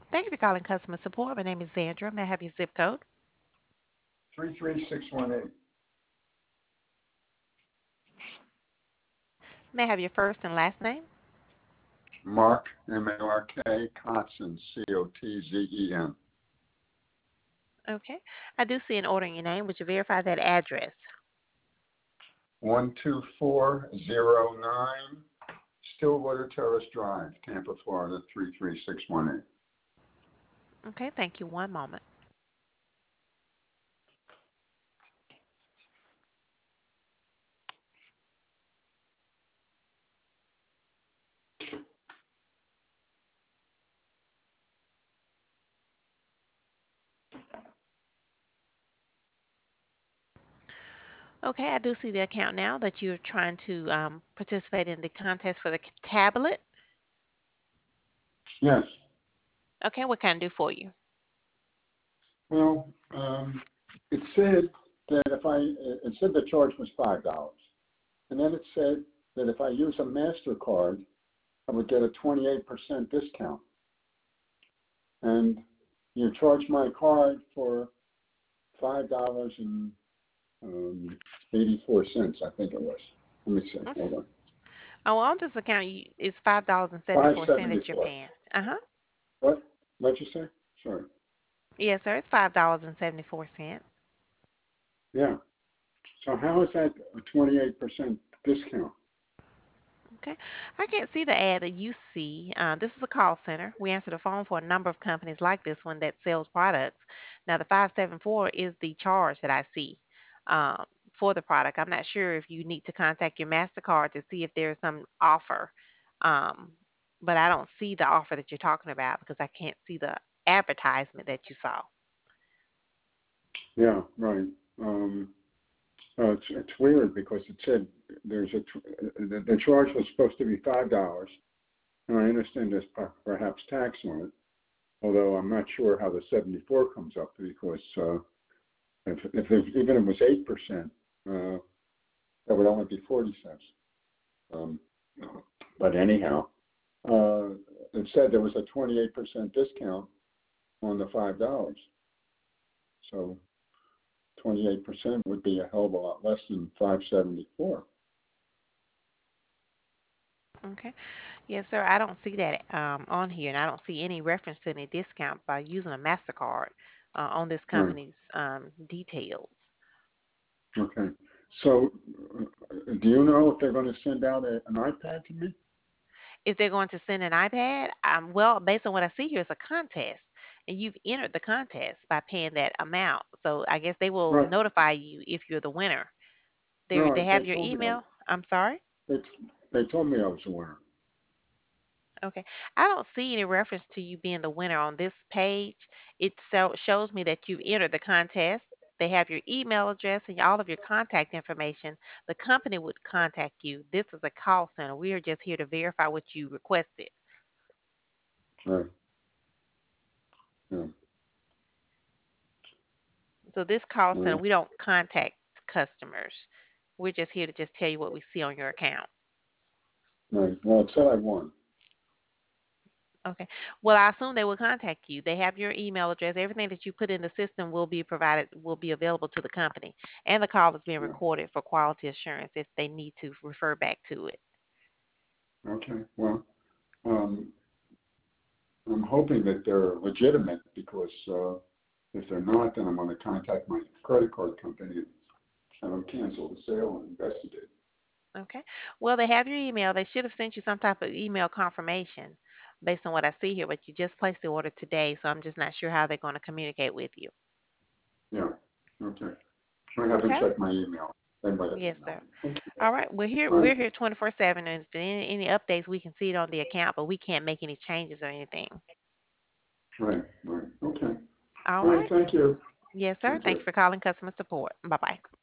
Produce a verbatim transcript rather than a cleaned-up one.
Thank you for calling customer support. My name is Sandra. May I have your zip code? three three six one eight. May I have your first and last name? Mark, M A R K, Kotzen, C O T Z E N. Okay. I do see an order in your name. Would you verify that address? one two four zero nine Stillwater Terrace Drive, Tampa, Florida, three three six one eight. Okay, thank you. One moment. Okay, I do see the account now that you're trying to um, participate in the contest for the c- tablet. Yes. Okay, what can I do for you? Well, um, it said that if I, it said the charge was five dollars. And then it said that if I use a MasterCard, I would get a twenty-eight percent discount. And you charge my card for five dollars and um, eighty-four cents, I think it was. Let me see. Okay. Hold on. Oh, well, on this account, you, it's five dollars and Five seventy-four cents that you're seventy-four. paying. Uh huh. What? What'd you say? Sorry. Yes, sir. It's five dollars and seventy-four cents. Yeah. So how is that a twenty-eight percent discount? Okay. I can't see the ad that you see. Uh, this is a call center. We answer the phone for a number of companies like this one that sells products. Now, the five seven four is the charge that I see um, for the product. I'm not sure if you need to contact your MasterCard to see if there's some offer. Um, but I don't see the offer that you're talking about because I can't see the advertisement that you saw. Yeah, right. Um, uh, it's, it's weird because it said there's a tw- the, the charge was supposed to be five dollars, and I understand there's per- perhaps tax on it. Although I'm not sure how the seventy-four comes up because uh, if if there's, even if it was eight percent, uh, that would only be forty cents. Um, but anyhow, uh, it said there was a twenty-eight percent discount on the five dollars. So twenty-eight percent would be a hell of a lot less than five seventy-four. Okay. Yes, sir. I don't see that um, on here, and I don't see any reference to any discount by using a MasterCard uh, on this Right. company's um, details. Okay. So, uh, do you know if they're going to send out a, an iPad to me? If they're going to send an iPad, um, well, based on what I see here, it's a contest, and you've entered the contest by paying that amount. So I guess they will Right. notify you if you're the winner. They No, they they have your told me I, email. I'm sorry. they, they told me I was a winner. Okay. I don't see any reference to you being the winner on this page. It so, shows me that you've entered the contest. They have your email address and all of your contact information. The company would contact you. This is a call center. We are just here to verify what you requested. Right. Yeah. So this call center, Right. we don't contact customers. We're just here to just tell you what we see on your account. Right. Well, it said I won. Okay. Well, I assume they will contact you. They have your email address. Everything that you put in the system will be provided, will be available to the company. And the call is being Yeah. recorded for quality assurance if they need to refer back to it. Okay. Well, um, I'm hoping that they're legitimate because uh, if they're not, then I'm going to contact my credit card company and have them cancel the sale and investigate. Okay. Well, they have your email. They should have sent you some type of email confirmation based on what I see here, but you just placed the order today, so I'm just not sure how they're going to communicate with you. Yeah. Okay. I haven't Okay? checked my email. They might have Yes, emailed sir. me. Okay. All right. We're here. All right. We're here twenty-four seven, and if there any, any updates, we can see it on the account, but we can't make any changes or anything. Right. Right. Okay. All All right. right. Thank you. Yes, sir. Thank Thank you. you for calling customer support. Bye bye.